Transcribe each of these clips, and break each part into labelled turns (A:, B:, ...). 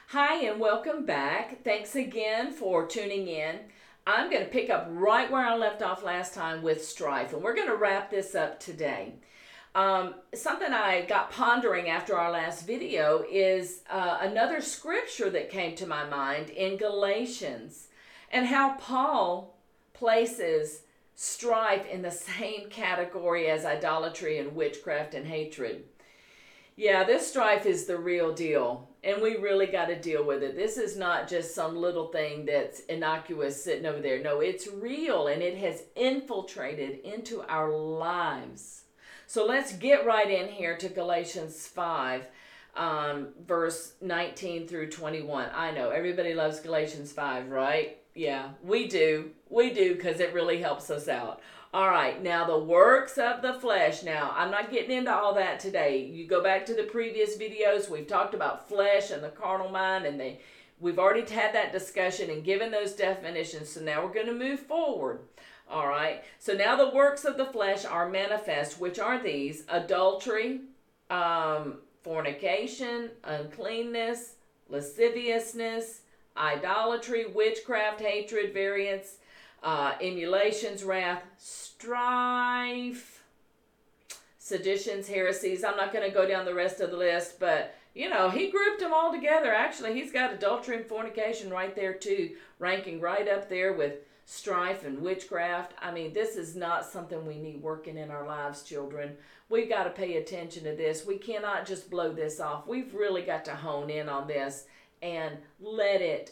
A: Hi, and welcome back. Thanks again for tuning in. I'm going to pick up right where I left off last time with strife, and we're going to wrap this up today. Something I got pondering after our last video is another scripture that came to my mind in Galatians, and how Paul places strife in the same category as idolatry and witchcraft and hatred. Yeah, this strife is the real deal, and we really got to deal with it. This is not just some little thing that's innocuous sitting over there. No, it's real, and it has infiltrated into our lives. So let's get right in here to Galatians 5, verse 19 through 21. I know, everybody loves Galatians 5, right? Yeah, we do. We do, because it really helps us out. All right, now the works of the flesh. Now, I'm not getting into all that today. You go back to the previous videos. We've talked about flesh and the carnal mind, and we've already had that discussion and given those definitions. So now we're going to move forward. All right, so now the works of the flesh are manifest, which are these: adultery, fornication, uncleanness, lasciviousness, idolatry, witchcraft, hatred, variance, emulations, wrath, strife, seditions, heresies. I'm not going to go down the rest of the list, but he grouped them all together. Actually, he's got adultery and fornication right there too, ranking right up there with strife and witchcraft. I mean, this is not something we need working in our lives, children. We've got to pay attention to this. We cannot just blow this off. We've really got to hone in on this and let it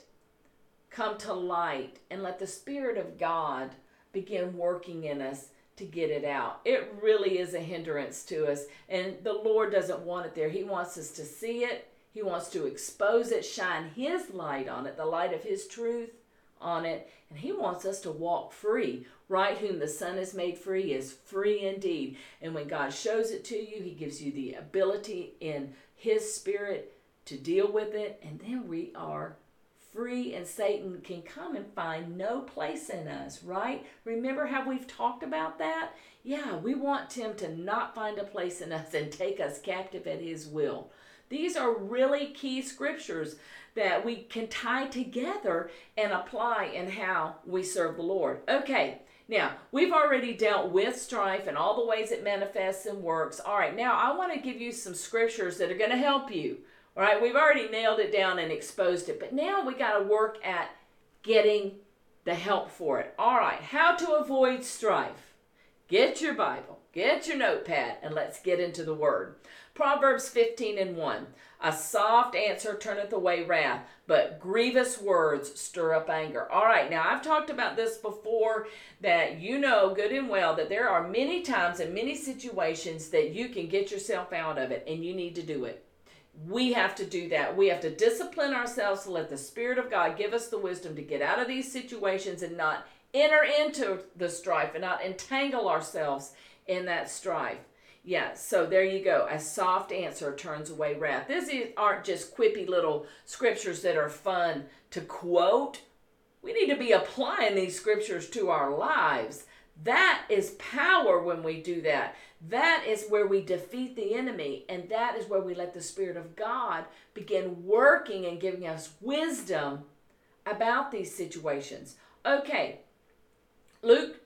A: come to light, and let the Spirit of God begin working in us to get it out. It really is a hindrance to us, and the Lord doesn't want it there. He wants us to see it. He wants to expose it, shine His light on it, the light of His truth on it, and He wants us to walk free. Right, whom the Son has made free is free indeed. And when God shows it to you, He gives you the ability in His Spirit to deal with it, and then we are free, and Satan can come and find no place in us, right? Remember how we've talked about that? Yeah, we want him to not find a place in us and take us captive at his will. These are really key scriptures that we can tie together and apply in how we serve the Lord. Okay, now we've already dealt with strife and all the ways it manifests and works. All right, now I want to give you some scriptures that are going to help you. All right, we've already nailed it down and exposed it, but now we got to work at getting the help for it. All right, how to avoid strife. Get your Bible, get your notepad, and let's get into the Word. Proverbs 15:1. A soft answer turneth away wrath, but grievous words stir up anger. All right, now I've talked about this before, that you know good and well that there are many times and many situations that you can get yourself out of it, and you need to do it. We have to do that. We have to discipline ourselves to let the Spirit of God give us the wisdom to get out of these situations and not enter into the strife and not entangle ourselves in that strife. Yeah, so there you go. A soft answer turns away wrath. These aren't just quippy little scriptures that are fun to quote. We need to be applying these scriptures to our lives. That is power when we do that. That is where we defeat the enemy, and that is where we let the Spirit of God begin working and giving us wisdom about these situations. Okay, Luke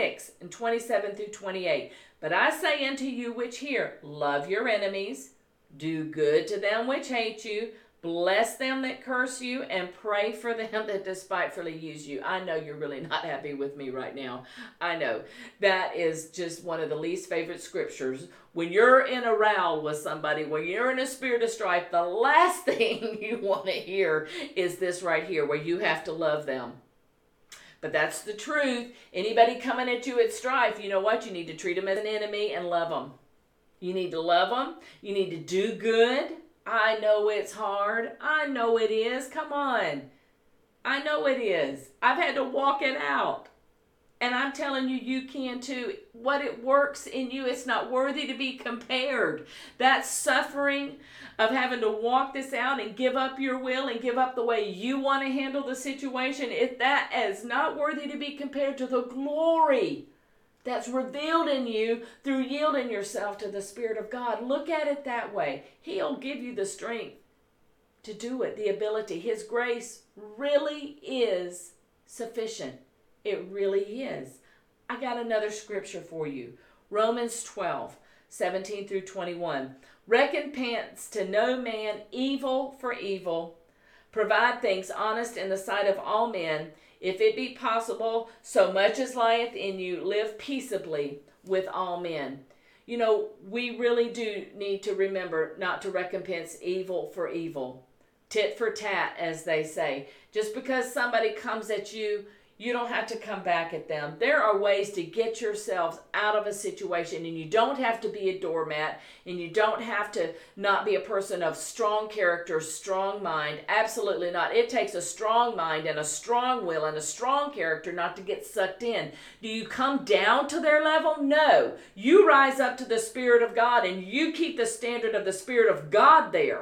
A: 6:27 through 28. But I say unto you which hear, love your enemies, do good to them which hate you, bless them that curse you, and pray for them that despitefully use you. I know you're really not happy with me right now. I know. That is just one of the least favorite scriptures. When you're in a row with somebody, when you're in a spirit of strife, the last thing you want to hear is this right here, where you have to love them. But that's the truth. Anybody coming at you at strife, you know what? You need to treat them as an enemy and love them. You need to love them. You need to do good. I know it's hard. I know it is. Come on. I know it is. I've had to walk it out. And I'm telling you, you can too. What it works in you, it's not worthy to be compared. That suffering of having to walk this out and give up your will and give up the way you want to handle the situation, that is not worthy to be compared to the glory that's revealed in you through yielding yourself to the Spirit of God. Look at it that way. He'll give you the strength to do it, the ability. His grace really is sufficient. It really is. I got another scripture for you. Romans 12:17-21. Recompense to no man evil for evil. Provide things honest in the sight of all men. If it be possible, so much as lieth in you, live peaceably with all men. You know, we really do need to remember not to recompense evil for evil. Tit for tat, as they say. Just because somebody comes at you, you don't have to come back at them. There are ways to get yourselves out of a situation, and you don't have to be a doormat, and you don't have to not be a person of strong character, strong mind. Absolutely not. It takes a strong mind and a strong will and a strong character not to get sucked in. Do you come down to their level? No. You rise up to the Spirit of God, and you keep the standard of the Spirit of God there.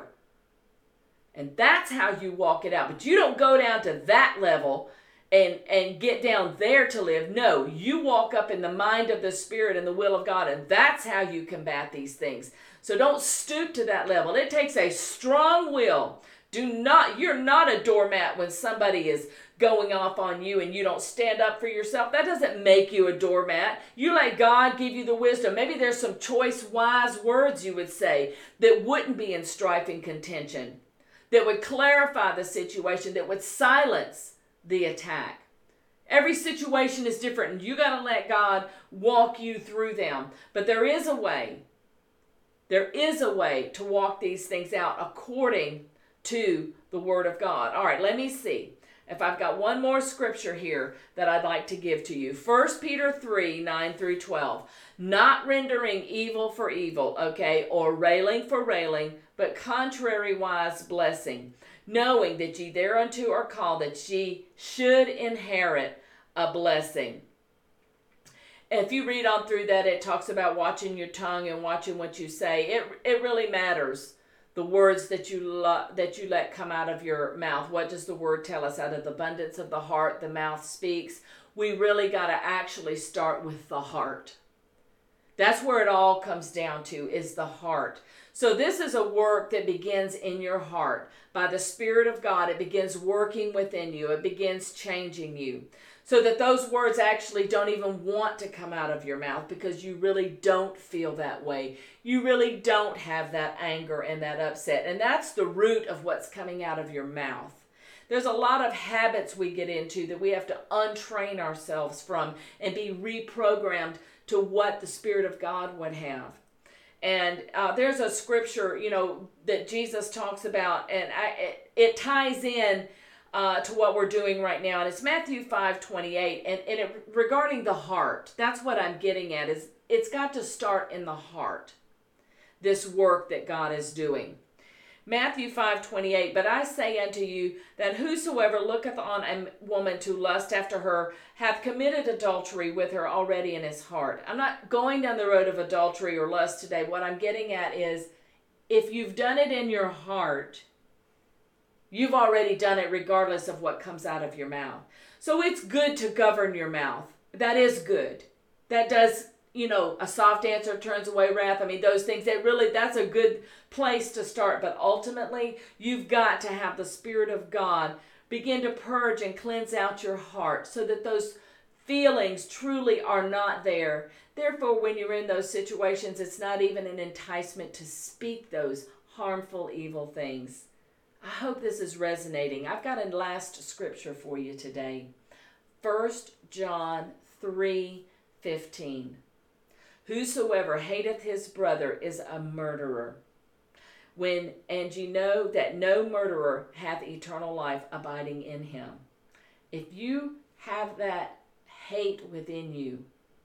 A: And that's how you walk it out. But you don't go down to that level and get down there to live. No, you walk up in the mind of the Spirit and the will of God, and that's how you combat these things. So don't stoop to that level. It takes a strong will. You're not a doormat when somebody is going off on you and you don't stand up for yourself. That doesn't make you a doormat. You let God give you the wisdom. Maybe there's some choice, wise words you would say that wouldn't be in strife and contention, that would clarify the situation, that would silence the attack. Every situation is different, and you got to let God walk you through them. But there is a way. There is a way to walk these things out according to the Word of God. All right, let me see if I've got one more scripture here that I'd like to give to you. 1 Peter 3:9-12. Not rendering evil for evil, okay, or railing for railing, but contrariwise blessing, knowing that ye thereunto are called, that ye should inherit a blessing. And if you read on through that, it talks about watching your tongue and watching what you say. It really matters, the words that you let come out of your mouth. What does the Word tell us? Out of the abundance of the heart, the mouth speaks. We really got to actually start with the heart. That's where it all comes down to, is the heart. So this is a work that begins in your heart. By the Spirit of God, it begins working within you. It begins changing you. So that those words actually don't even want to come out of your mouth, because you really don't feel that way. You really don't have that anger and that upset. And that's the root of what's coming out of your mouth. There's a lot of habits we get into that we have to untrain ourselves from and be reprogrammed to what the Spirit of God would have. And there's a scripture, that Jesus talks about, and it ties in to what we're doing right now. And it's Matthew 5:28. And regarding the heart, that's what I'm getting at, is it's got to start in the heart, this work that God is doing. Matthew 5:28, but I say unto you that whosoever looketh on a woman to lust after her hath committed adultery with her already in his heart. I'm not going down the road of adultery or lust today. What I'm getting at is, if you've done it in your heart, you've already done it regardless of what comes out of your mouth. So it's good to govern your mouth. That is good. That does, a soft answer turns away wrath. I mean, those things, that's a good place to start. But ultimately, you've got to have the Spirit of God begin to purge and cleanse out your heart so that those feelings truly are not there. Therefore, when you're in those situations, it's not even an enticement to speak those harmful, evil things. I hope this is resonating. I've got a last scripture for you today. 1 John 3:15. Whosoever hateth his brother is a murderer. And ye know that no murderer hath eternal life abiding in him. If you have that hate within you,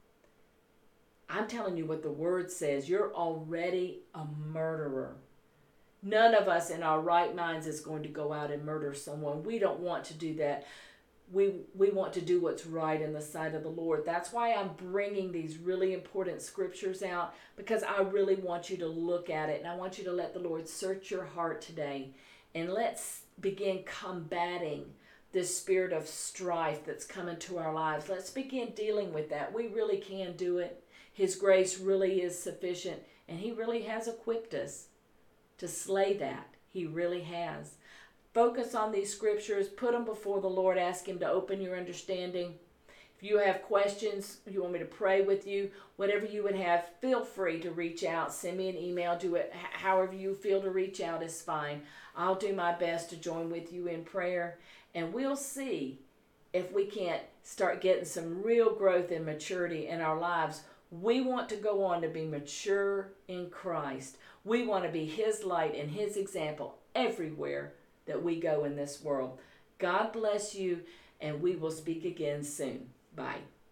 A: I'm telling you what the Word says, you're already a murderer. None of us in our right minds is going to go out and murder someone. We don't want to do that. We want to do what's right in the sight of the Lord. That's why I'm bringing these really important scriptures out, because I really want you to look at it, and I want you to let the Lord search your heart today. And let's begin combating this spirit of strife that's come into our lives. Let's begin dealing with that. We really can do it. His grace really is sufficient, and He really has equipped us to slay that. He really has. focus on these scriptures, put them before the Lord, ask Him to open your understanding. If you have questions, you want me to pray with you, whatever you would have, feel free to reach out. Send me an email. Do it however you feel to reach out is fine. I'll do my best to join with you in prayer, and we'll see if we can't start getting some real growth and maturity in our lives. We want to go on to be mature in Christ. We want to be His light and His example everywhere that we go in this world. God bless you, and we will speak again soon. Bye.